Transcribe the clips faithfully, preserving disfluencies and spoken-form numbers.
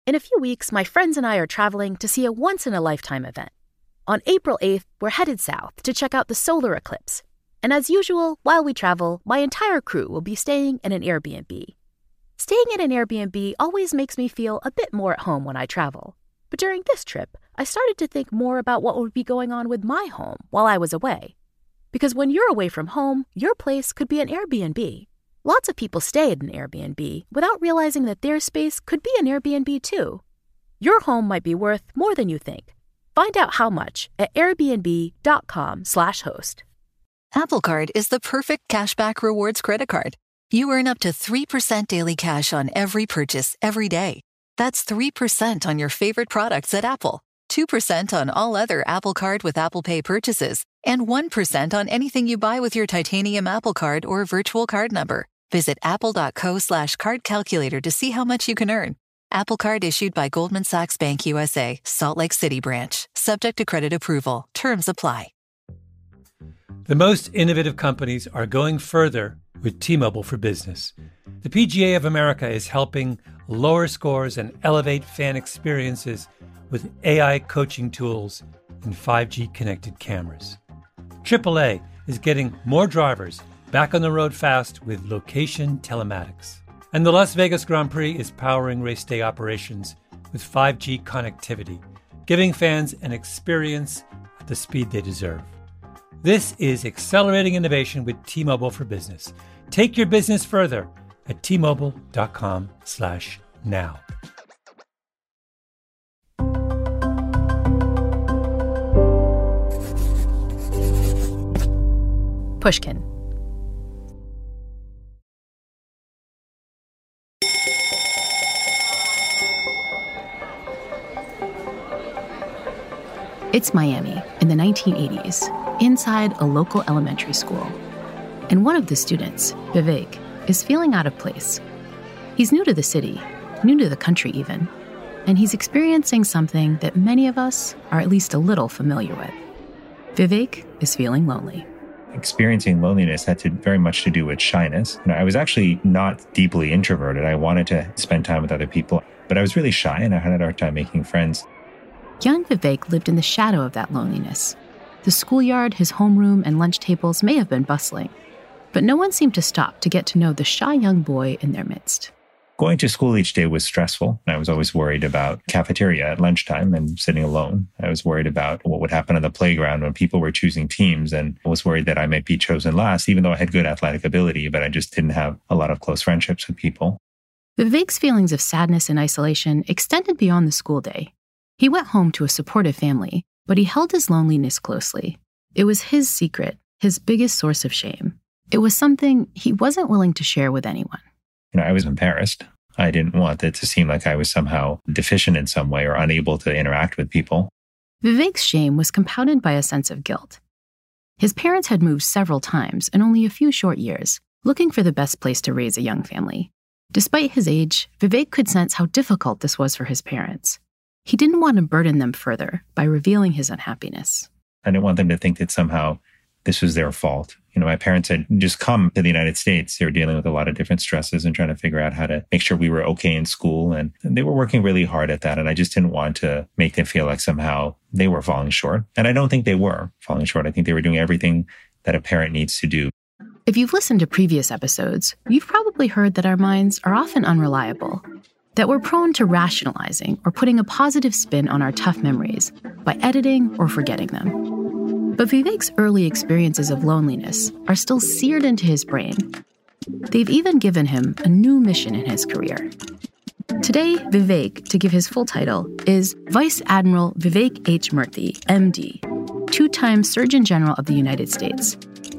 In a few weeks, my friends and I are traveling to see a once-in-a-lifetime event. On April eighth, we're headed south to check out the solar eclipse. And as usual, while we travel, my entire crew will be staying in an Airbnb. Staying in an Airbnb always makes me feel a bit more at home when I travel. But during this trip, I started to think more about what would be going on with my home while I was away. Because when you're away from home, your place could be an Airbnb. Lots of people stay at an Airbnb without realizing that their space could be an Airbnb too. Your home might be worth more than you think. Find out how much at airbnb.com slash host. Apple Card is the perfect cashback rewards credit card. You earn up to three percent daily cash on every purchase every day. That's three percent on your favorite products at Apple, two percent on all other Apple Card with Apple Pay purchases, and one percent on anything you buy with your titanium Apple Card or virtual card number. Visit apple.co slash card calculator to see how much you can earn. Apple Card issued by Goldman Sachs Bank U S A, Salt Lake City branch. Subject to credit approval. Terms apply. The most innovative companies are going further with T-Mobile for Business. The P G A of America is helping lower scores and elevate fan experiences with A I coaching tools and five G connected cameras. triple A is getting more drivers back on the road fast with location telematics. And the Las Vegas Grand Prix is powering race day operations with five G connectivity, giving fans an experience at the speed they deserve. This is accelerating innovation with T-Mobile for Business. Take your business further at T-Mobile.com slash now. Pushkin. It's Miami in the nineteen eighties, inside a local elementary school. And one of the students, Vivek, is feeling out of place. He's new to the city, new to the country even, and he's experiencing something that many of us are at least a little familiar with. Vivek is feeling lonely. Experiencing loneliness had to very much to do with shyness. You know, I was actually not deeply introverted. I wanted to spend time with other people, but I was really shy and I had a hard time making friends. Young Vivek lived in the shadow of that loneliness. The schoolyard, his homeroom, and lunch tables may have been bustling, but no one seemed to stop to get to know the shy young boy in their midst. Going to school each day was stressful. I was always worried about cafeteria at lunchtime and sitting alone. I was worried about what would happen on the playground when people were choosing teams, and I was worried that I might be chosen last, even though I had good athletic ability, but I just didn't have a lot of close friendships with people. Vivek's feelings of sadness and isolation extended beyond the school day. He went home to a supportive family, but he held his loneliness closely. It was his secret, his biggest source of shame. It was something he wasn't willing to share with anyone. You know, I was embarrassed. I didn't want it to seem like I was somehow deficient in some way or unable to interact with people. Vivek's shame was compounded by a sense of guilt. His parents had moved several times in only a few short years, looking for the best place to raise a young family. Despite his age, Vivek could sense how difficult this was for his parents. He didn't want to burden them further by revealing his unhappiness. I didn't want them to think that somehow this was their fault. You know, my parents had just come to the United States. They were dealing with a lot of different stresses and trying to figure out how to make sure we were okay in school. And they were working really hard at that. And I just didn't want to make them feel like somehow they were falling short. And I don't think they were falling short. I think they were doing everything that a parent needs to do. If you've listened to previous episodes, you've probably heard that our minds are often unreliable, that we're prone to rationalizing or putting a positive spin on our tough memories by editing or forgetting them. But Vivek's early experiences of loneliness are still seared into his brain. They've even given him a new mission in his career. Today, Vivek, to give his full title, is Vice Admiral Vivek H. Murthy, M D, two-time Surgeon General of the United States.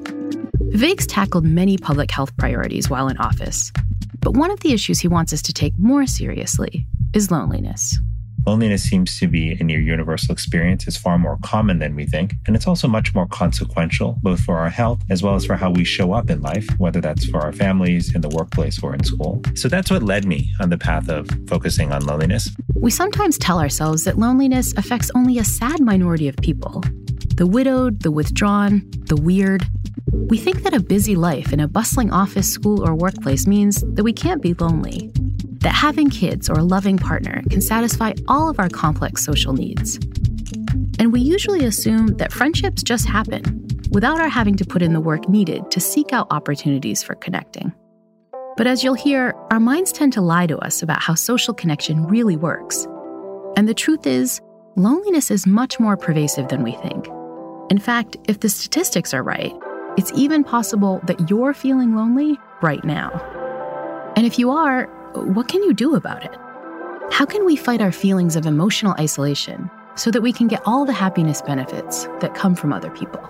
Vivek's tackled many public health priorities while in office, but one of the issues he wants us to take more seriously is loneliness. Loneliness seems to be a near universal experience. It's far more common than we think. And it's also much more consequential, both for our health as well as for how we show up in life, whether that's for our families, in the workplace, or in school. So that's what led me on the path of focusing on loneliness. We sometimes tell ourselves that loneliness affects only a sad minority of people. The widowed, the withdrawn, the weird. We think that a busy life in a bustling office, school, or workplace means that we can't be lonely. that having kids or a loving partner can satisfy all of our complex social needs. And we usually assume that friendships just happen without our having to put in the work needed to seek out opportunities for connecting. But as you'll hear, our minds tend to lie to us about how social connection really works. And the truth is, loneliness is much more pervasive than we think. In fact, if the statistics are right, it's even possible that you're feeling lonely right now. And if you are, what can you do about it? How can we fight our feelings of emotional isolation so that we can get all the happiness benefits that come from other people?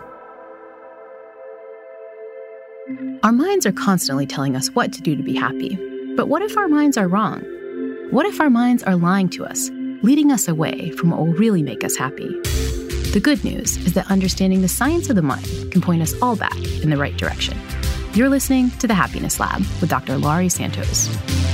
Our minds are constantly telling us what to do to be happy. But what if our minds are wrong? What if our minds are lying to us, leading us away from what will really make us happy? The good news is that understanding the science of the mind can point us all back in the right direction. You're listening to The Happiness Lab with Doctor Laurie Santos.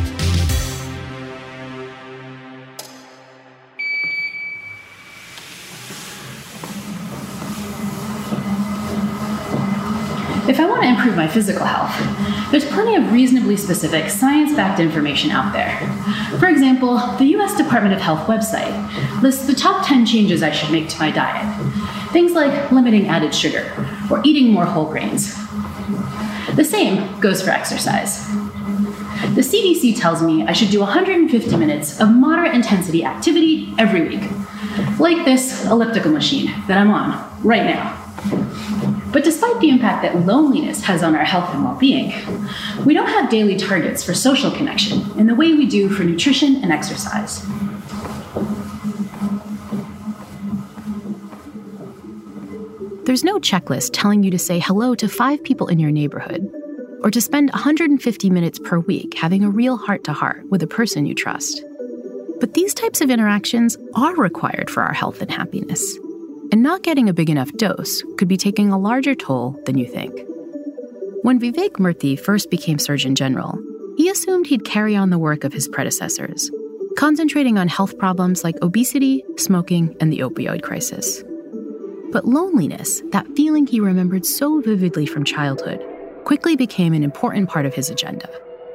If I want to improve my physical health, there's plenty of reasonably specific science-backed information out there. For example, the U S Department of Health website lists the top ten changes I should make to my diet. Things like limiting added sugar or eating more whole grains. The same goes for exercise. The C D C tells me I should do one hundred fifty minutes of moderate intensity activity every week, like this elliptical machine that I'm on right now. But despite the impact that loneliness has on our health and well-being, we don't have daily targets for social connection in the way we do for nutrition and exercise. There's no checklist telling you to say hello to five people in your neighborhood, or to spend one hundred fifty minutes per week having a real heart-to-heart with a person you trust. But these types of interactions are required for our health and happiness. And not getting a big enough dose could be taking a larger toll than you think. When Vivek Murthy first became Surgeon General, he assumed he'd carry on the work of his predecessors, concentrating on health problems like obesity, smoking, and the opioid crisis. But loneliness, that feeling he remembered so vividly from childhood, quickly became an important part of his agenda.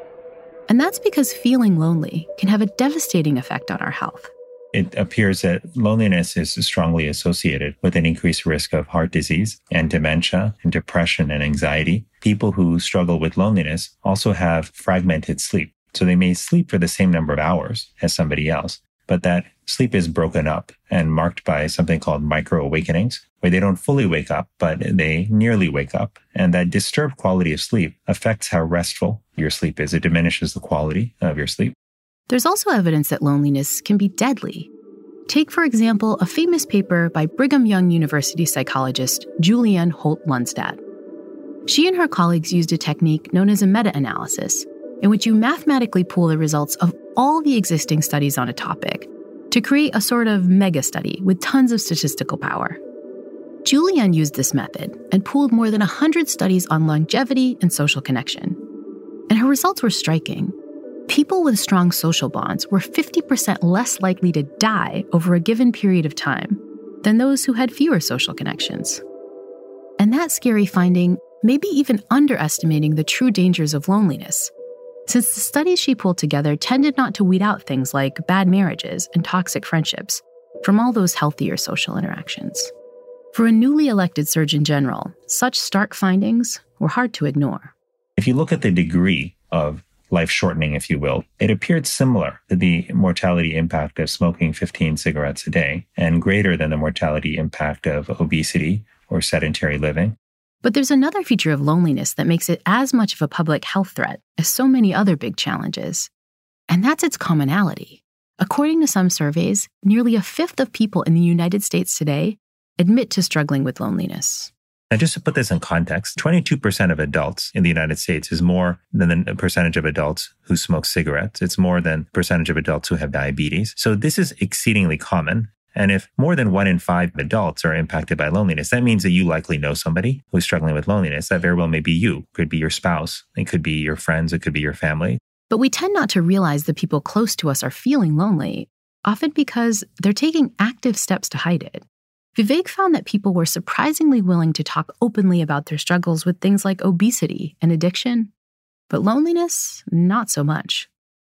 And that's because feeling lonely can have a devastating effect on our health. It appears that loneliness is strongly associated with an increased risk of heart disease and dementia and depression and anxiety. People who struggle with loneliness also have fragmented sleep. So they may sleep for the same number of hours as somebody else, but that sleep is broken up and marked by something called micro-awakenings, where they don't fully wake up, but they nearly wake up. And that disturbed quality of sleep affects how restful your sleep is. It diminishes the quality of your sleep. There's also evidence that loneliness can be deadly. Take, for example, a famous paper by Brigham Young University psychologist Julianne Holt-Lunstad. She and her colleagues used a technique known as a meta-analysis, in which you mathematically pool the results of all the existing studies on a topic to create a sort of mega-study with tons of statistical power. Julianne used this method and pooled more than one hundred studies on longevity and social connection. And her results were striking. People with strong social bonds were fifty percent less likely to die over a given period of time than those who had fewer social connections. And that scary finding may be even underestimating the true dangers of loneliness, since the studies she pulled together tended not to weed out things like bad marriages and toxic friendships from all those healthier social interactions. For a newly elected Surgeon General, such stark findings were hard to ignore. If you look at the degree of life shortening, if you will, it appeared similar to the mortality impact of smoking fifteen cigarettes a day and greater than the mortality impact of obesity or sedentary living. But there's another feature of loneliness that makes it as much of a public health threat as so many other big challenges, and that's its commonality. According to some surveys, nearly a fifth of people in the United States today admit to struggling with loneliness. Now, just to put this in context, twenty-two percent of adults in the United States is more than the percentage of adults who smoke cigarettes. It's more than the percentage of adults who have diabetes. So this is exceedingly common. And if more than one in five adults are impacted by loneliness, that means that you likely know somebody who's struggling with loneliness. That very well may be you. It could be your spouse. It could be your friends. It could be your family. But we tend not to realize the people close to us are feeling lonely, often because they're taking active steps to hide it. Vivek found that people were surprisingly willing to talk openly about their struggles with things like obesity and addiction, but loneliness, not so much.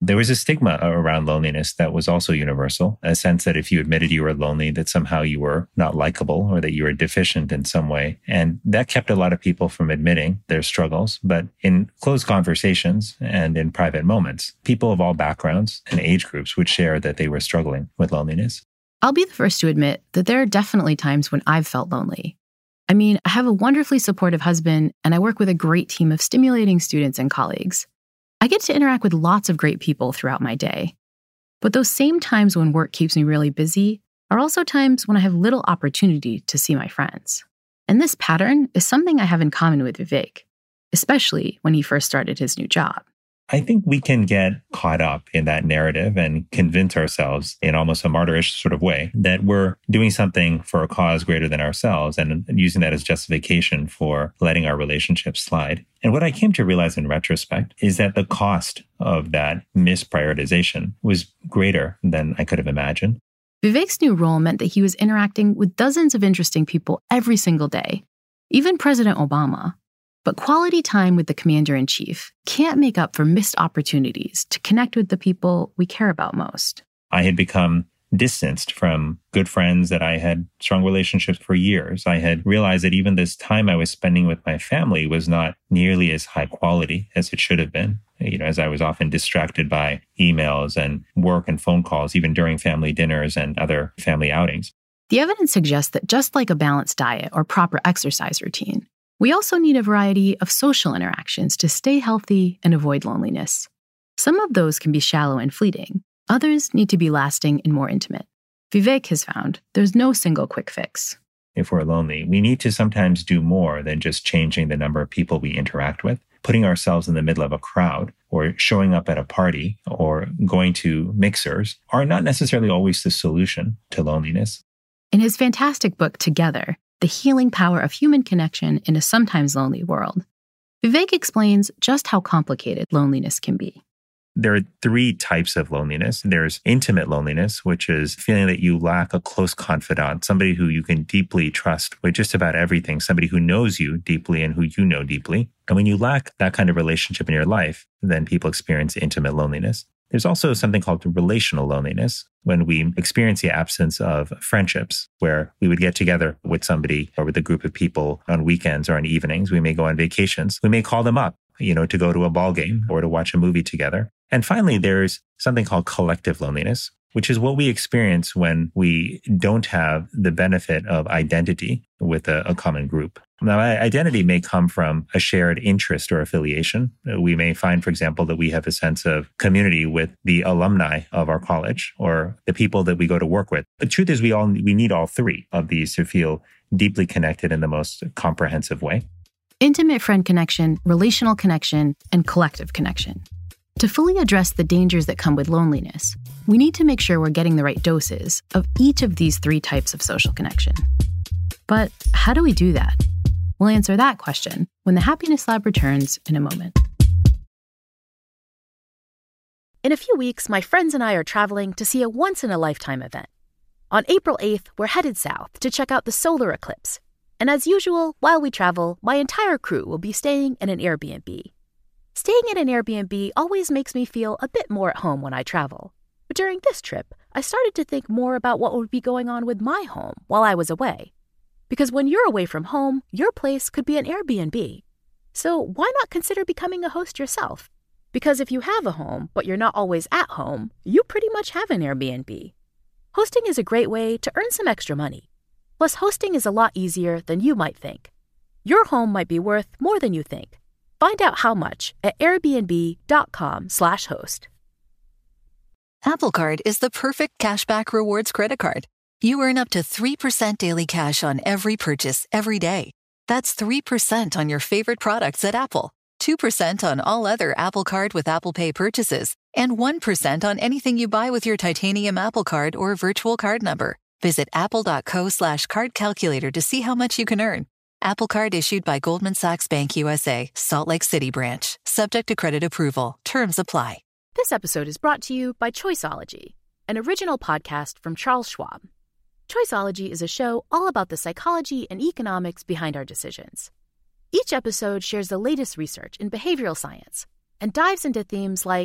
There was a stigma around loneliness that was also universal, a sense that if you admitted you were lonely, that somehow you were not likable or that you were deficient in some way. And that kept a lot of people from admitting their struggles. But in closed conversations and in private moments, people of all backgrounds and age groups would share that they were struggling with loneliness. I'll be the first to admit that there are definitely times when I've felt lonely. I mean, I have a wonderfully supportive husband, and I work with a great team of stimulating students and colleagues. I get to interact with lots of great people throughout my day. But those same times when work keeps me really busy are also times when I have little opportunity to see my friends. And this pattern is something I have in common with Vivek, especially when he first started his new job. I think we can get caught up in that narrative and convince ourselves in almost a martyrish sort of way that we're doing something for a cause greater than ourselves and using that as justification for letting our relationships slide. And what I came to realize in retrospect is that the cost of that misprioritization was greater than I could have imagined. Vivek's new role meant that he was interacting with dozens of interesting people every single day, even President Obama. But quality time with the commander-in-chief can't make up for missed opportunities to connect with the people we care about most. I had become distanced from good friends that I had strong relationships for years. I had realized that even this time I was spending with my family was not nearly as high quality as it should have been. You know, as I was often distracted by emails and work and phone calls, even during family dinners and other family outings. The evidence suggests that just like a balanced diet or proper exercise routine, we also need a variety of social interactions to stay healthy and avoid loneliness. Some of those can be shallow and fleeting. Others need to be lasting and more intimate. Vivek has found there's no single quick fix. If we're lonely, we need to sometimes do more than just changing the number of people we interact with. Putting ourselves in the middle of a crowd or showing up at a party or going to mixers are not necessarily always the solution to loneliness. In his fantastic book, Together, The Healing Power of Human Connection in a Sometimes Lonely World, Vivek explains just how complicated loneliness can be. There are three types of loneliness. There's intimate loneliness, which is feeling that you lack a close confidant, somebody who you can deeply trust with just about everything, somebody who knows you deeply and who you know deeply. And when you lack that kind of relationship in your life, then people experience intimate loneliness. There's also something called relational loneliness, when we experience the absence of friendships, where we would get together with somebody or with a group of people on weekends or on evenings. We may go on vacations. We may call them up, you know, to go to a ball game or to watch a movie together. And finally, there's something called collective loneliness, which is what we experience when we don't have the benefit of identity with a, a common group. Now, identity may come from a shared interest or affiliation. We may find, for example, that we have a sense of community with the alumni of our college or the people that we go to work with. The truth is we all we need all three of these to feel deeply connected in the most comprehensive way. Intimate friend connection, relational connection, and collective connection. To fully address the dangers that come with loneliness, we need to make sure we're getting the right doses of each of these three types of social connection. But how do we do that? We'll answer that question when the Happiness Lab returns in a moment. In a few weeks, my friends and I are traveling to see a once-in-a-lifetime event. On April eighth, we're headed south to check out the solar eclipse. And as usual, while we travel, my entire crew will be staying in an Airbnb. Staying in an Airbnb always makes me feel a bit more at home when I travel. But during this trip, I started to think more about what would be going on with my home while I was away. Because when you're away from home, your place could be an Airbnb. So why not consider becoming a host yourself? Because if you have a home, but you're not always at home, you pretty much have an Airbnb. Hosting is a great way to earn some extra money. Plus, hosting is a lot easier than you might think. Your home might be worth more than you think. Find out how much at airbnb.com slash host. Apple Card is the perfect cashback rewards credit card. You earn up to three percent daily cash on every purchase every day. That's three percent on your favorite products at Apple, two percent on all other Apple Card with Apple Pay purchases, and one percent on anything you buy with your titanium Apple Card or virtual card number. Visit apple.co slash card calculator to see how much you can earn. Apple Card issued by Goldman Sachs Bank U S A, Salt Lake City branch. Subject to credit approval. Terms apply. This episode is brought to you by Choiceology, an original podcast from Charles Schwab. Choiceology is a show all about the psychology and economics behind our decisions. Each episode shares the latest research in behavioral science and dives into themes like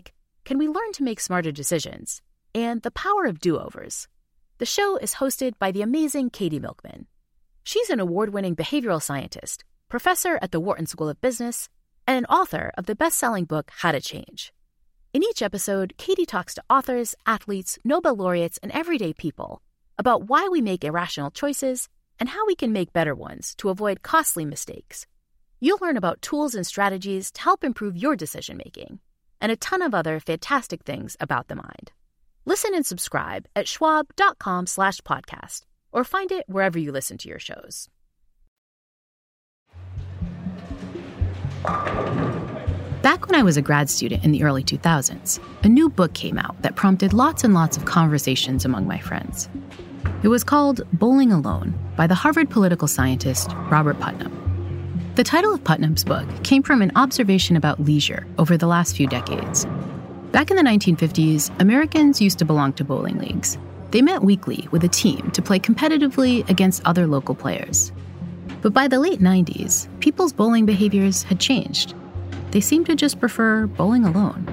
can we learn to make smarter decisions, and the power of do-overs. The show is hosted by the amazing Katie Milkman. She's an award-winning behavioral scientist, professor at the Wharton School of Business, and an author of the best-selling book, How to Change. In each episode, Katie talks to authors, athletes, Nobel laureates, and everyday people about why we make irrational choices and how we can make better ones to avoid costly mistakes. You'll learn about tools and strategies to help improve your decision-making, and a ton of other fantastic things about the mind. Listen and subscribe at schwab.com slash podcast, or find it wherever you listen to your shows. Back when I was a grad student in the early two thousands, a new book came out that prompted lots and lots of conversations among my friends. It was called Bowling Alone by the Harvard political scientist Robert Putnam. The title of Putnam's book came from an observation about leisure over the last few decades. Back in the nineteen fifties, Americans used to belong to bowling leagues. They met weekly with a team to play competitively against other local players. But by the late nineties, people's bowling behaviors had changed. They seemed to just prefer bowling alone.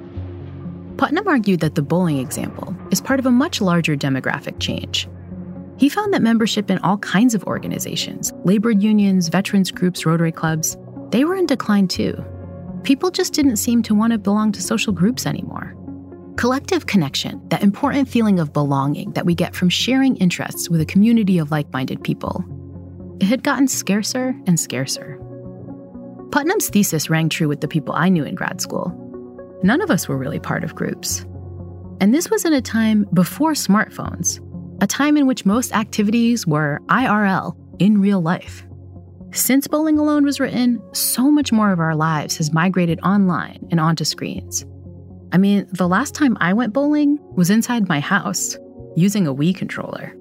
Putnam argued that the bowling example is part of a much larger demographic change. He found that membership in all kinds of organizations, labor unions, veterans groups, Rotary clubs, they were in decline too. People just didn't seem to want to belong to social groups anymore. Collective connection, that important feeling of belonging that we get from sharing interests with a community of like-minded people, it had gotten scarcer and scarcer. Putnam's thesis rang true with the people I knew in grad school. None of us were really part of groups. And this was in a time before smartphones, a time in which most activities were I R L, in real life. Since Bowling Alone was written, so much more of our lives has migrated online and onto screens. I mean, the last time I went bowling was inside my house, using a Wii controller.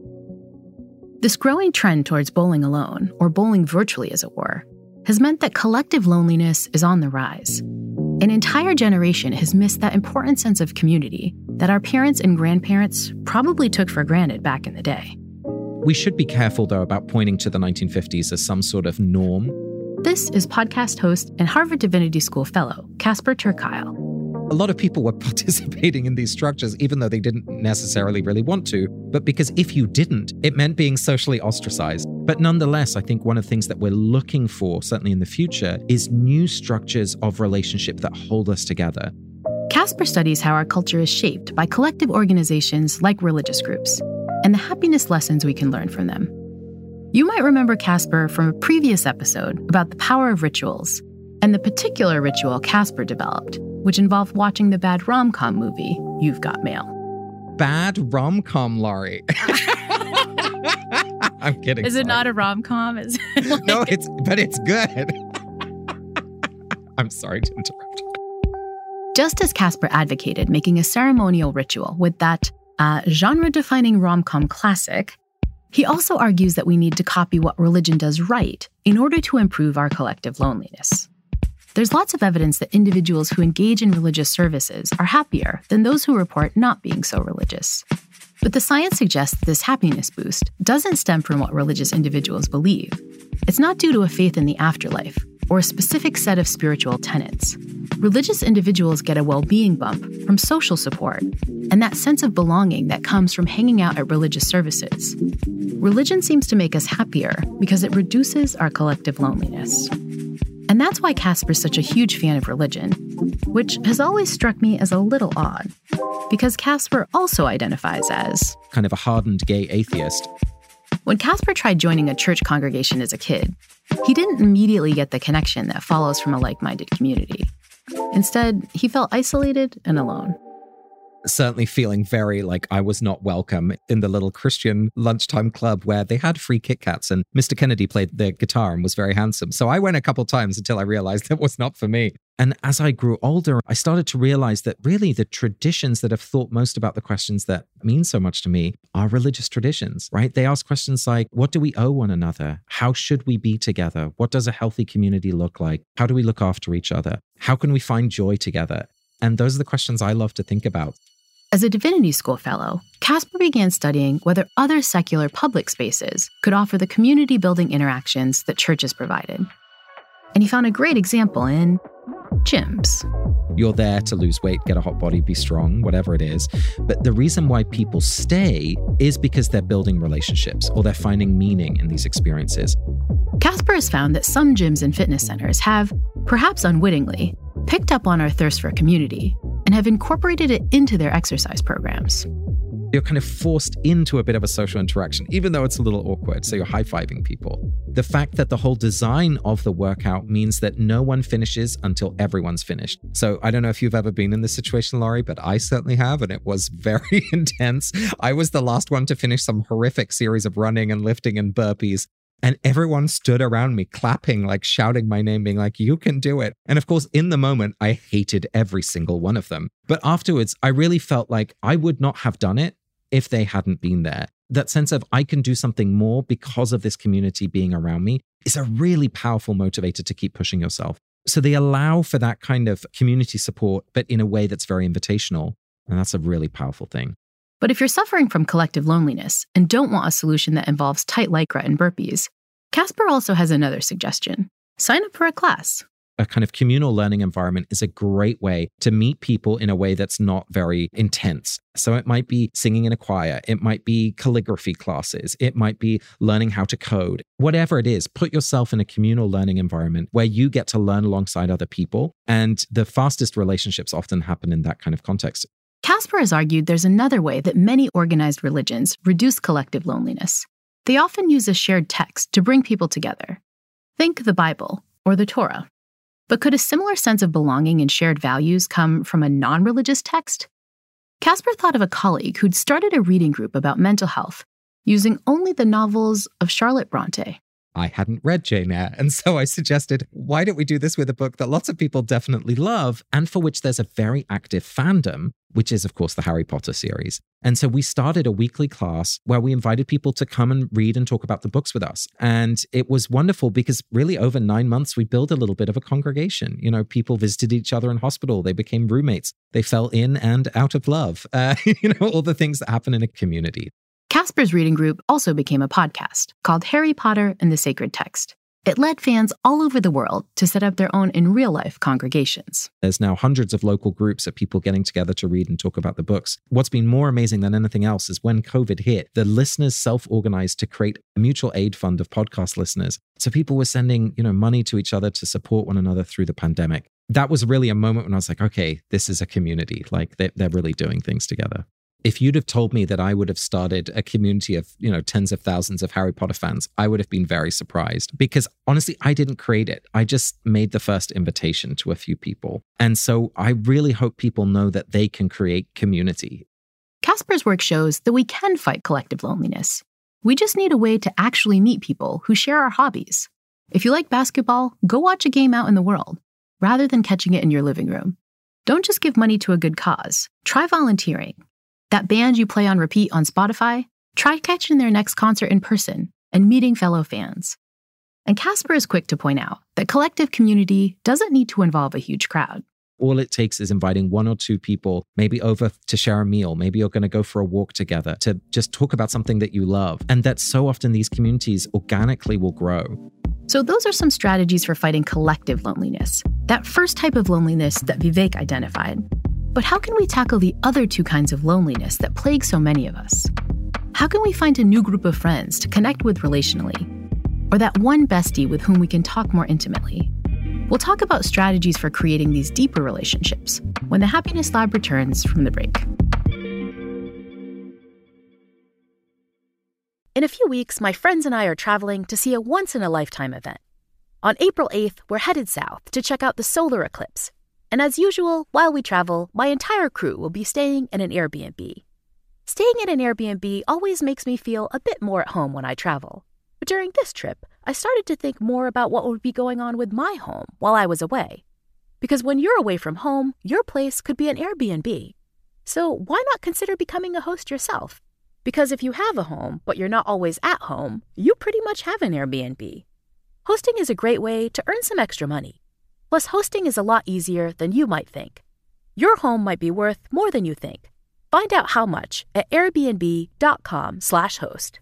This growing trend towards bowling alone, or bowling virtually as it were, has meant that collective loneliness is on the rise. An entire generation has missed that important sense of community that our parents and grandparents probably took for granted back in the day. We should be careful, though, about pointing to the nineteen fifties as some sort of norm. This is podcast host and Harvard Divinity School fellow, Casper ter Kuile. A lot of people were participating in these structures, even though they didn't necessarily really want to, but because if you didn't, it meant being socially ostracized. But nonetheless, I think one of the things that we're looking for, certainly in the future, is new structures of relationship that hold us together. Casper studies how our culture is shaped by collective organizations like religious groups, and the happiness lessons we can learn from them. You might remember Casper from a previous episode about the power of rituals, and the particular ritual Casper developed, which involved watching the bad rom-com movie, You've Got Mail. Bad rom-com, Laurie. I'm kidding. Is sorry. it not a rom-com? Is it like... No, it's but it's good. I'm sorry to interrupt. Just as Casper advocated making a ceremonial ritual with that uh, genre-defining rom-com classic, he also argues that we need to copy what religion does right in order to improve our collective loneliness. There's lots of evidence that individuals who engage in religious services are happier than those who report not being so religious. But the science suggests that this happiness boost doesn't stem from what religious individuals believe. It's not due to a faith in the afterlife or a specific set of spiritual tenets. Religious individuals get a well-being bump from social support and that sense of belonging that comes from hanging out at religious services. Religion seems to make us happier because it reduces our collective loneliness. And that's why Casper's such a huge fan of religion, which has always struck me as a little odd, because Casper also identifies as kind of a hardened gay atheist. When Casper tried joining a church congregation as a kid, he didn't immediately get the connection that follows from a like-minded community. Instead, he felt isolated and alone. Certainly feeling very like I was not welcome in the little Christian lunchtime club where they had free Kit Kats and Mister Kennedy played the guitar and was very handsome. So I went a couple times until I realized that was not for me. And as I grew older, I started to realize that really the traditions that have thought most about the questions that mean so much to me are religious traditions, right? They ask questions like, what do we owe one another? How should we be together? What does a healthy community look like? How do we look after each other? How can we find joy together? And those are the questions I love to think about. As a Divinity School fellow, Casper began studying whether other secular public spaces could offer the community-building interactions that churches provided. And he found a great example in gyms. You're there to lose weight, get a hot body, be strong, whatever it is. But the reason why people stay is because they're building relationships or they're finding meaning in these experiences. Casper has found that some gyms and fitness centers have, perhaps unwittingly, picked up on our thirst for community and have incorporated it into their exercise programs. You're kind of forced into a bit of a social interaction, even though it's a little awkward. So you're high-fiving people. The fact that the whole design of the workout means that no one finishes until everyone's finished. So I don't know if you've ever been in this situation, Laurie, but I certainly have, and it was very intense. I was the last one to finish some horrific series of running and lifting and burpees. And everyone stood around me clapping, like shouting my name, being like, you can do it. And of course, in the moment, I hated every single one of them. But afterwards, I really felt like I would not have done it if they hadn't been there. That sense of I can do something more because of this community being around me is a really powerful motivator to keep pushing yourself. So they allow for that kind of community support, but in a way that's very invitational. And that's a really powerful thing. But if you're suffering from collective loneliness and don't want a solution that involves tight lycra and burpees, Casper also has another suggestion. Sign up for a class. A kind of communal learning environment is a great way to meet people in a way that's not very intense. So it might be singing in a choir. It might be calligraphy classes. It might be learning how to code. Whatever it is, put yourself in a communal learning environment where you get to learn alongside other people. And the fastest relationships often happen in that kind of context. Casper has argued there's another way that many organized religions reduce collective loneliness. They often use a shared text to bring people together. Think the Bible or the Torah. But could a similar sense of belonging and shared values come from a non-religious text? Casper thought of a colleague who'd started a reading group about mental health using only the novels of Charlotte Bronte. I hadn't read Jane Eyre, and so I suggested, why don't we do this with a book that lots of people definitely love and for which there's a very active fandom, which is, of course, the Harry Potter series. And so we started a weekly class where we invited people to come and read and talk about the books with us. And it was wonderful because really over nine months, we built a little bit of a congregation. You know, people visited each other in hospital. They became roommates. They fell in and out of love. Uh, you know, all the things that happen in a community. Casper's reading group also became a podcast called Harry Potter and the Sacred Text. It led fans all over the world to set up their own in real-life congregations. There's now hundreds of local groups of people getting together to read and talk about the books. What's been more amazing than anything else is when COVID hit, the listeners self-organized to create a mutual aid fund of podcast listeners. So people were sending, you know, money to each other to support one another through the pandemic. That was really a moment when I was like, okay, this is a community. Like they're, they're really doing things together. If you'd have told me that I would have started a community of, you know, tens of thousands of Harry Potter fans, I would have been very surprised because honestly, I didn't create it. I just made the first invitation to a few people. And so I really hope people know that they can create community. Casper's work shows that we can fight collective loneliness. We just need a way to actually meet people who share our hobbies. If you like basketball, go watch a game out in the world rather than catching it in your living room. Don't just give money to a good cause. Try volunteering. That band you play on repeat on Spotify, try catching their next concert in person and meeting fellow fans. And Casper is quick to point out that collective community doesn't need to involve a huge crowd. All it takes is inviting one or two people, maybe over to share a meal. Maybe you're going to go for a walk together to just talk about something that you love. And that so often these communities organically will grow. So those are some strategies for fighting collective loneliness, that first type of loneliness that Vivek identified. But how can we tackle the other two kinds of loneliness that plague so many of us? How can we find a new group of friends to connect with relationally? Or that one bestie with whom we can talk more intimately? We'll talk about strategies for creating these deeper relationships when the Happiness Lab returns from the break. In a few weeks, my friends and I are traveling to see a once-in-a-lifetime event. On April eighth, we're headed south to check out the solar eclipse. And as usual, while we travel, my entire crew will be staying in an Airbnb. Staying in an Airbnb always makes me feel a bit more at home when I travel. But during this trip, I started to think more about what would be going on with my home while I was away. Because when you're away from home, your place could be an Airbnb. So why not consider becoming a host yourself? Because if you have a home, but you're not always at home, you pretty much have an Airbnb. Hosting is a great way to earn some extra money. Plus, hosting is a lot easier than you might think. Your home might be worth more than you think. Find out how much at airbnb.com slash host.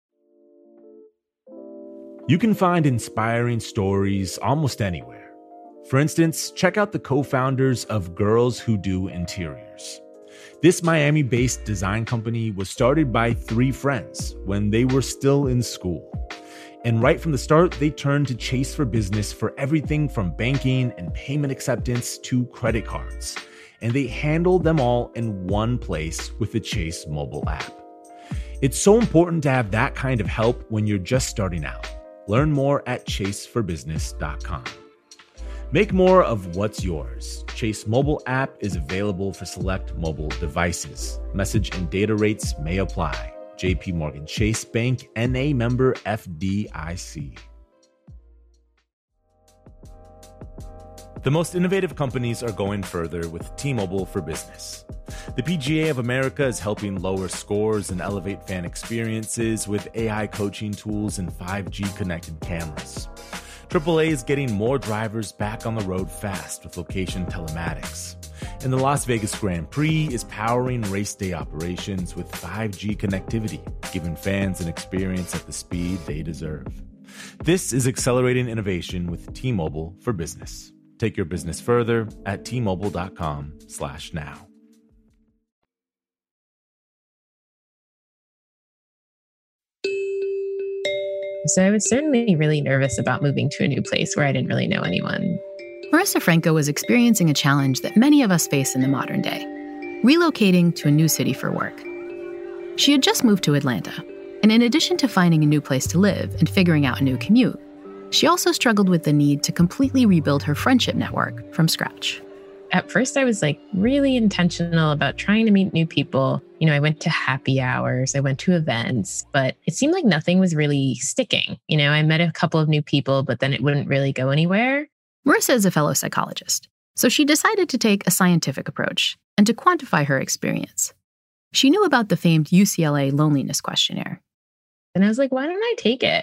You can find inspiring stories almost anywhere. For instance, check out the co-founders of Girls Who Do Interiors. This Miami-based design company was started by three friends when they were still in school. And right from the start, they turned to Chase for Business for everything from banking and payment acceptance to credit cards. And they handled them all in one place with the Chase mobile app. It's so important to have that kind of help when you're just starting out. Learn more at chase for business dot com. Make more of what's yours. Chase mobile app is available for select mobile devices. Message and data rates may apply. J P Morgan Chase Bank, N A member F D I C. The most innovative companies are going further with T-Mobile for Business. The P G A of America is helping lower scores and elevate fan experiences with A I coaching tools and five G connected cameras. triple A is getting more drivers back on the road fast with location telematics. And the Las Vegas Grand Prix is powering race day operations with five G connectivity, giving fans an experience at the speed they deserve. This is accelerating innovation with T-Mobile for Business. Take your business further at T Mobile dot com slash now. So I was certainly really nervous about moving to a new place where I didn't really know anyone. Marissa Franco was experiencing a challenge that many of us face in the modern day, relocating to a new city for work. She had just moved to Atlanta, and in addition to finding a new place to live and figuring out a new commute, she also struggled with the need to completely rebuild her friendship network from scratch. At first, I was like really intentional about trying to meet new people. You know, I went to happy hours, I went to events, but it seemed like nothing was really sticking. You know, I met a couple of new people, but then it wouldn't really go anywhere. Marissa is a fellow psychologist, so she decided to take a scientific approach and to quantify her experience. She knew about the famed U C L A loneliness questionnaire. And I was like, why don't I take it?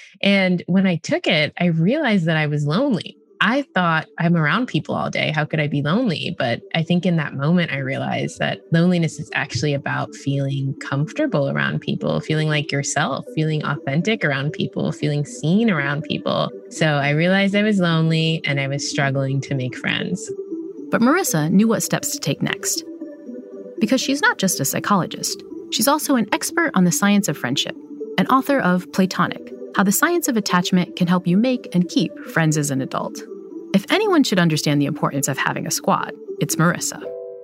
And when I took it, I realized that I was lonely. I thought, I'm around people all day. How could I be lonely? But I think in that moment, I realized that loneliness is actually about feeling comfortable around people, feeling like yourself, feeling authentic around people, feeling seen around people. So I realized I was lonely and I was struggling to make friends. But Marissa knew what steps to take next. Because she's not just a psychologist, she's also an expert on the science of friendship, an author of Platonic, How the Science of Attachment Can Help You Make and Keep Friends as an Adult. If anyone should understand the importance of having a squad, it's Marissa.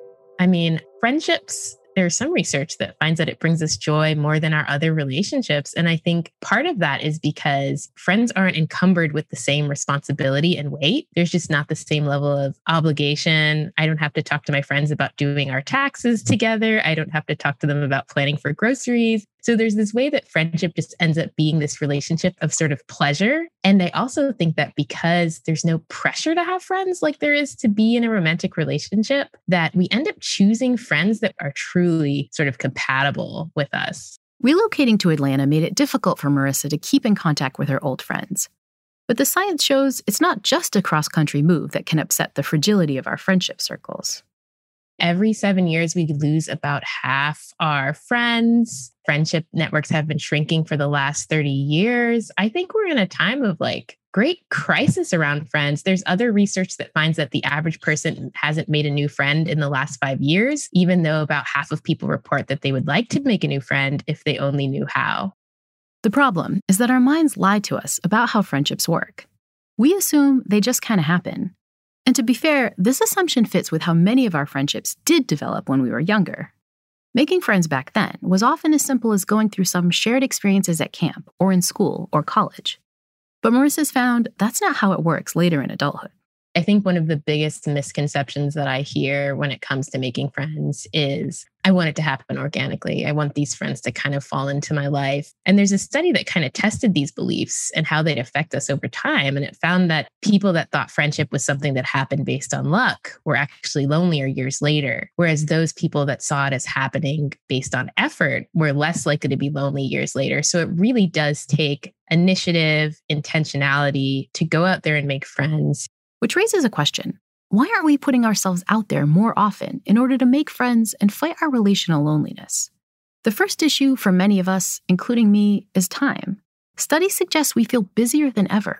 I mean, friendships, there's some research that finds that it brings us joy more than our other relationships. And I think part of that is because friends aren't encumbered with the same responsibility and weight. There's just not the same level of obligation. I don't have to talk to my friends about doing our taxes together. I don't have to talk to them about planning for groceries. So there's this way that friendship just ends up being this relationship of sort of pleasure. And I also think that because there's no pressure to have friends like there is to be in a romantic relationship, that we end up choosing friends that are truly sort of compatible with us. Relocating to Atlanta made it difficult for Marissa to keep in contact with her old friends. But the science shows it's not just a cross-country move that can upset the fragility of our friendship circles. Every seven years, we lose about half our friends. Friendship networks have been shrinking for the last thirty years. I think we're in a time of like great crisis around friends. There's other research that finds that the average person hasn't made a new friend in the last five years, even though about half of people report that they would like to make a new friend if they only knew how. The problem is that our minds lie to us about how friendships work. We assume they just kind of happen. And to be fair, this assumption fits with how many of our friendships did develop when we were younger. Making friends back then was often as simple as going through some shared experiences at camp or in school or college. But Marissa's found that's not how it works later in adulthood. I think one of the biggest misconceptions that I hear when it comes to making friends is I want it to happen organically. I want these friends to kind of fall into my life. And there's a study that kind of tested these beliefs and how they'd affect us over time. And it found that people that thought friendship was something that happened based on luck were actually lonelier years later. Whereas those people that saw it as happening based on effort were less likely to be lonely years later. So it really does take initiative, intentionality to go out there and make friends. Which raises a question. Why aren't we putting ourselves out there more often in order to make friends and fight our relational loneliness? The first issue for many of us, including me, is time. Studies suggest we feel busier than ever.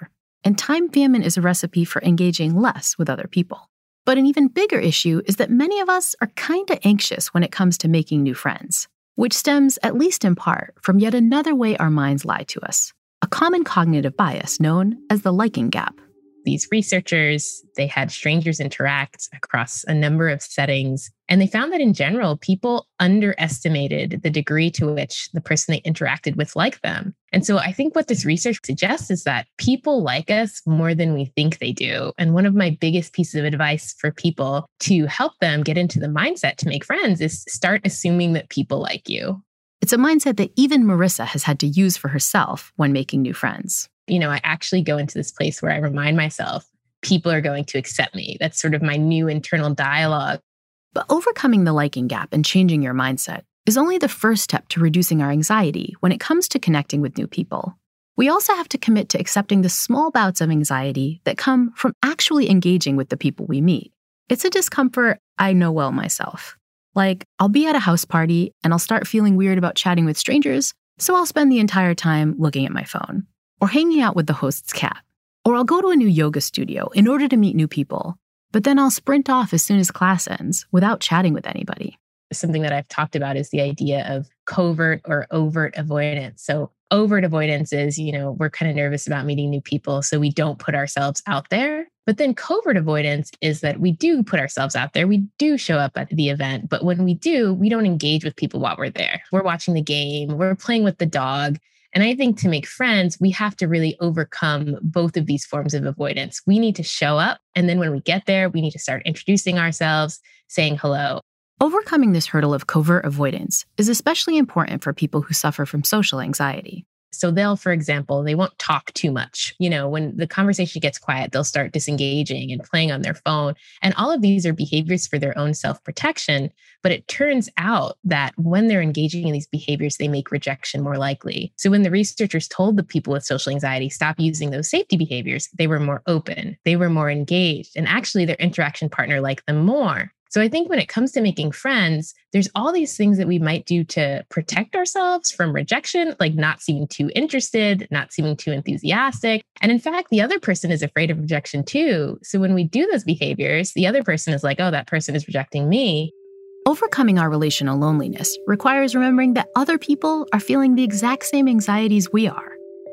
and time famine is a recipe for engaging less with other people. But an even bigger issue is that many of us are kinda anxious when it comes to making new friends, which stems, at least in part, from yet another way our minds lie to us, a common cognitive bias known as the liking gap. These researchers, they had strangers interact across a number of settings, and they found that in general, people underestimated the degree to which the person they interacted with liked them. And so I think what this research suggests is that people like us more than we think they do. And one of my biggest pieces of advice for people to help them get into the mindset to make friends is start assuming that people like you. It's a mindset that even Marissa has had to use for herself when making new friends. You know, I actually go into this place where I remind myself, people are going to accept me. That's sort of my new internal dialogue. But overcoming the liking gap and changing your mindset is only the first step to reducing our anxiety when it comes to connecting with new people. We also have to commit to accepting the small bouts of anxiety that come from actually engaging with the people we meet. It's a discomfort I know well myself. Like, I'll be at a house party and I'll start feeling weird about chatting with strangers, so I'll spend the entire time looking at my phone, or hanging out with the host's cat. Or I'll go to a new yoga studio in order to meet new people, but then I'll sprint off as soon as class ends without chatting with anybody. Something that I've talked about is the idea of covert or overt avoidance. So overt avoidance is, you know, we're kind of nervous about meeting new people, so we don't put ourselves out there. But then covert avoidance is that we do put ourselves out there. We do show up at the event. But when we do, we don't engage with people while we're there. We're watching the game. We're playing with the dog. And I think to make friends, we have to really overcome both of these forms of avoidance. We need to show up. And then when we get there, we need to start introducing ourselves, saying hello. Overcoming this hurdle of covert avoidance is especially important for people who suffer from social anxiety. So they'll, for example, they won't talk too much. You know, when the conversation gets quiet, they'll start disengaging and playing on their phone. And all of these are behaviors for their own self-protection. But it turns out that when they're engaging in these behaviors, they make rejection more likely. So when the researchers told the people with social anxiety, stop using those safety behaviors, they were more open, they were more engaged, and actually their interaction partner liked them more. So I think when it comes to making friends, there's all these things that we might do to protect ourselves from rejection, like not seeming too interested, not seeming too enthusiastic. And in fact, the other person is afraid of rejection too. So when we do those behaviors, the other person is like, oh, that person is rejecting me. Overcoming our relational loneliness requires remembering that other people are feeling the exact same anxieties we are.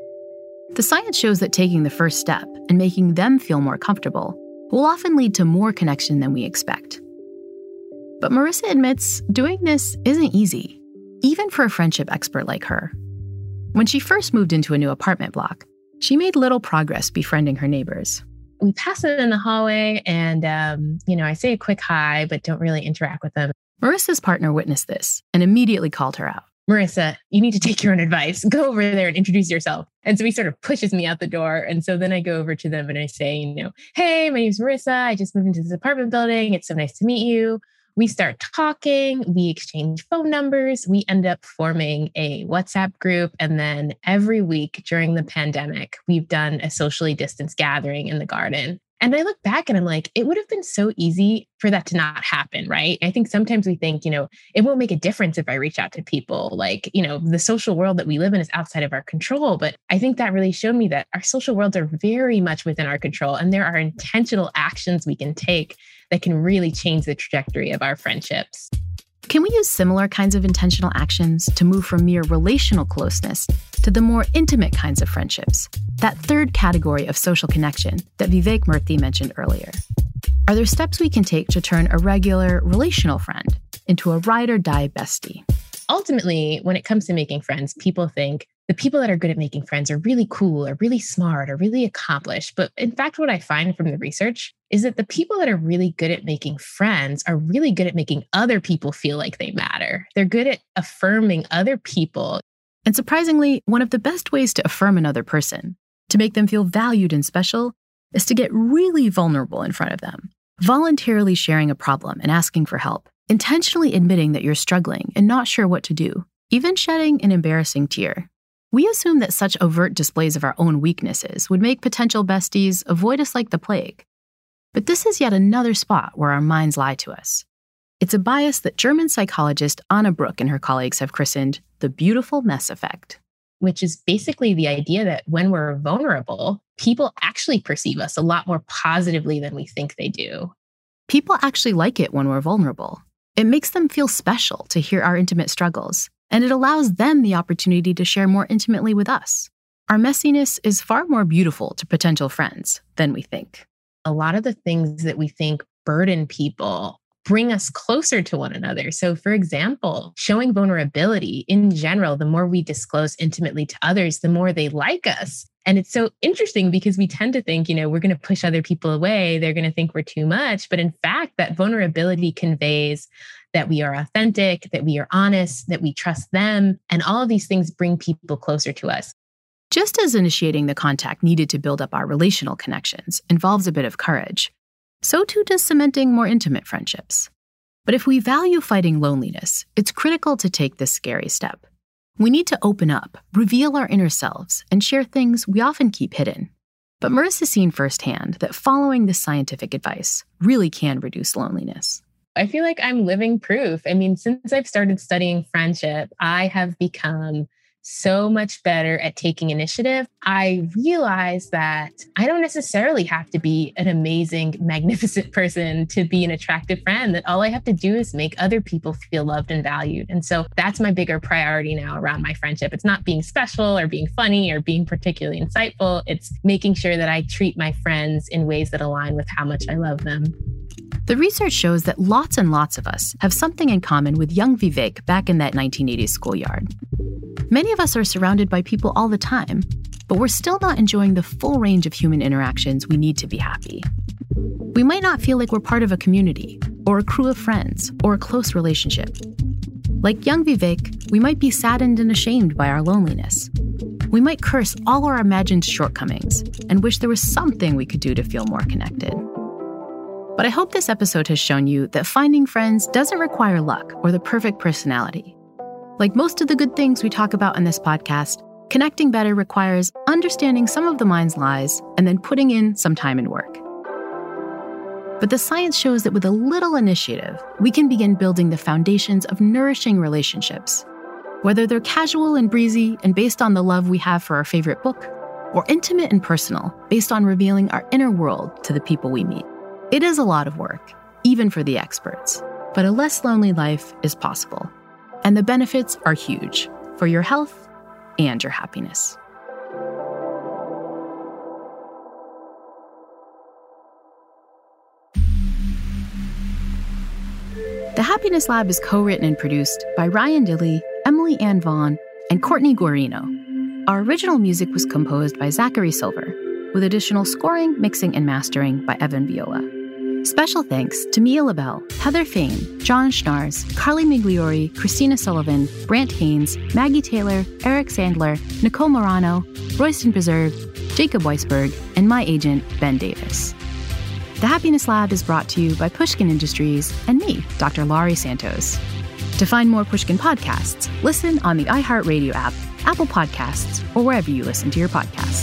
The science shows that taking the first step and making them feel more comfortable will often lead to more connection than we expect. But Marissa admits doing this isn't easy, even for a friendship expert like her. When she first moved into a new apartment block, she made little progress befriending her neighbors. We pass it in the hallway and, um, you know, I say a quick hi, but don't really interact with them. Marissa's partner witnessed this and immediately called her out. Marissa, you need to take your own advice. Go over there and introduce yourself. And so he sort of pushes me out the door. And so then I go over to them and I say, you know, hey, my name's Marissa. I just moved into this apartment building. It's so nice to meet you. We start talking, we exchange phone numbers, we end up forming a WhatsApp group. And then every week during the pandemic, we've done a socially distanced gathering in the garden. And I look back and I'm like, it would have been so easy for that to not happen, right? I think sometimes we think, you know, it won't make a difference if I reach out to people. Like, you know, the social world that we live in is outside of our control. But I think that really showed me that our social worlds are very much within our control. And there are intentional actions we can take that can really change the trajectory of our friendships. Can we use similar kinds of intentional actions to move from mere relational closeness to the more intimate kinds of friendships, that third category of social connection that Vivek Murthy mentioned earlier? Are there steps we can take to turn a regular relational friend into a ride or die bestie? Ultimately, when it comes to making friends, people think the people that are good at making friends are really cool, or really smart, or really accomplished. But in fact, what I find from the research is that the people that are really good at making friends are really good at making other people feel like they matter. They're good at affirming other people. And surprisingly, one of the best ways to affirm another person, to make them feel valued and special, is to get really vulnerable in front of them, voluntarily sharing a problem and asking for help, intentionally admitting that you're struggling and not sure what to do, even shedding an embarrassing tear. We assume that such overt displays of our own weaknesses would make potential besties avoid us like the plague. But this is yet another spot where our minds lie to us. It's a bias that German psychologist Anna Bruck and her colleagues have christened the beautiful mess effect. which is basically the idea that when we're vulnerable, people actually perceive us a lot more positively than we think they do. People actually like it when we're vulnerable. It makes them feel special to hear our intimate struggles, and it allows them the opportunity to share more intimately with us. Our messiness is far more beautiful to potential friends than we think. A lot of the things that we think burden people bring us closer to one another. So, for example, showing vulnerability in general, the more we disclose intimately to others, the more they like us. And it's so interesting because we tend to think, you know, we're going to push other people away. They're going to think we're too much. But in fact, that vulnerability conveys that we are authentic, that we are honest, that we trust them. And all of these things bring people closer to us. Just as initiating the contact needed to build up our relational connections involves a bit of courage, so too does cementing more intimate friendships. But if we value fighting loneliness, it's critical to take this scary step. We need to open up, reveal our inner selves, and share things we often keep hidden. But Marissa's seen firsthand that following this scientific advice really can reduce loneliness. I feel like I'm living proof. I mean, since I've started studying friendship, I have become so much better at taking initiative. I realize that I don't necessarily have to be an amazing, magnificent person to be an attractive friend, that all I have to do is make other people feel loved and valued. And so that's my bigger priority now around my friendship. It's not being special or being funny or being particularly insightful. It's making sure that I treat my friends in ways that align with how much I love them. The research shows that lots and lots of us have something in common with young Vivek back in that nineteen eighties schoolyard. Many of us are surrounded by people all the time, but we're still not enjoying the full range of human interactions we need to be happy. We might not feel like we're part of a community, or a crew of friends, or a close relationship. Like young Vivek, we might be saddened and ashamed by our loneliness. We might curse all our imagined shortcomings and wish there was something we could do to feel more connected. But I hope this episode has shown you that finding friends doesn't require luck or the perfect personality. Like most of the good things we talk about in this podcast, connecting better requires understanding some of the mind's lies and then putting in some time and work. But the science shows that with a little initiative, we can begin building the foundations of nourishing relationships. Whether they're casual and breezy and based on the love we have for our favorite book, or intimate and personal, based on revealing our inner world to the people we meet. It is a lot of work, even for the experts, but a less lonely life is possible. And the benefits are huge for your health and your happiness. The Happiness Lab is co-written and produced by Ryan Dilley, Emily Ann Vaughn, and Courtney Guarino. Our original music was composed by Zachary Silver, with additional scoring, mixing, and mastering by Evan Viola. Special thanks to Mia LaBelle, Heather Fain, John Schnars, Carly Migliori, Christina Sullivan, Brant Haynes, Maggie Taylor, Eric Sandler, Nicole Morano, Royston Preserve, Jacob Weisberg, and my agent, Ben Davis. The Happiness Lab is brought to you by Pushkin Industries and me, Doctor Laurie Santos. To find more Pushkin podcasts, listen on the iHeartRadio app, Apple Podcasts, or wherever you listen to your podcasts.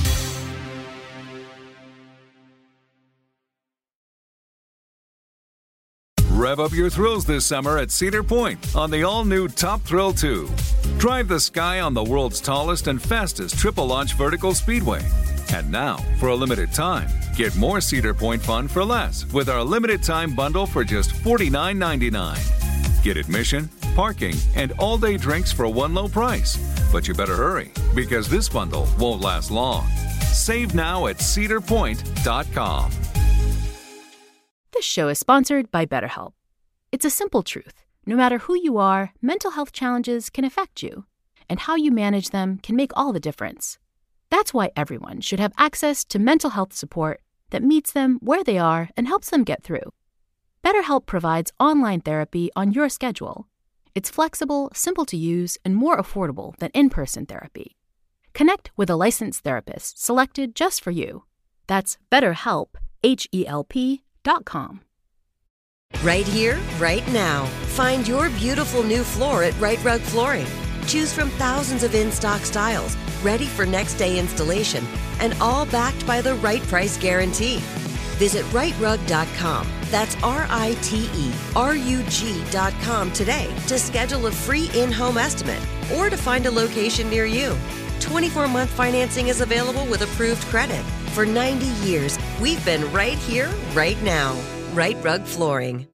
Rev up your thrills this summer at Cedar Point on the all-new Top Thrill two. Drive the sky on the world's tallest and fastest triple-launch vertical speedway. And now, for a limited time, get more Cedar Point fun for less with our limited-time bundle for just forty-nine ninety-nine. Get admission, parking, and all-day drinks for one low price. But you better hurry, because this bundle won't last long. Save now at cedar point dot com. This show is sponsored by BetterHelp. It's a simple truth. No matter who you are, mental health challenges can affect you, and how you manage them can make all the difference. That's why everyone should have access to mental health support that meets them where they are and helps them get through. BetterHelp provides online therapy on your schedule. It's flexible, simple to use, and more affordable than in-person therapy. Connect with a licensed therapist selected just for you. That's BetterHelp, H E L P dot com. Right here, right now. Find your beautiful new floor at Rite Rug Flooring. Choose from thousands of in-stock styles, ready for next day installation, and all backed by the right price guarantee. Visit rite rug dot com That's R I T E R U G dot com today to schedule a free in-home estimate or to find a location near you. twenty-four month financing is available with approved credit. For ninety years, we've been right here, right now. Right Rug Flooring.